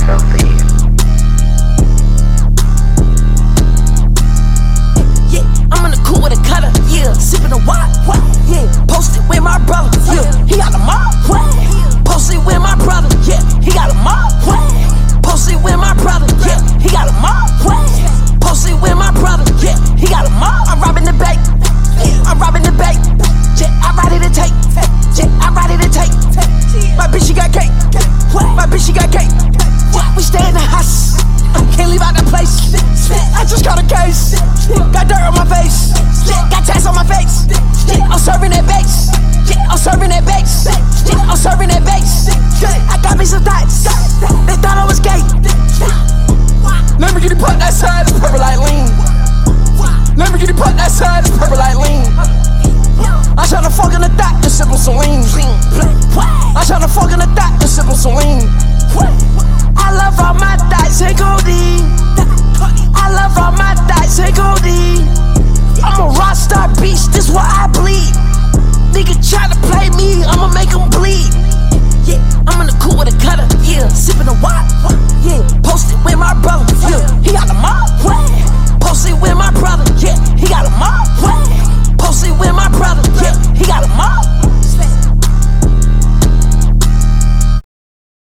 healthy. I'm in the cool with a cutter, yeah. Sipping a wine, yeah. Posted with my brother, yeah. He got a mob, posted with my brother, yeah. He got a mob, posted with my brother, yeah. He got a mob, posted with my brother, yeah. He got a mob. I'm robbing the bank, I'm robbing the bank, yeah. I'm ready to take, yeah. I'm ready to take. My bitch, she got cake, my bitch, she got cake. We stay in the house, can't leave out the place. I just got a case, got dirt on my face, got tats on my face. I'm serving that base, I'm serving that base, I'm serving that base. I got me some thoughts, they thought I was gay. Lamborghini put that side, it's purple like lean. Lamborghini put that side, it's purple like lean. I'm tryna fuck in the thought and sip on some lean. I'm tryna fuck in the thought and sip on some lean. I love all my thoughts and goldie.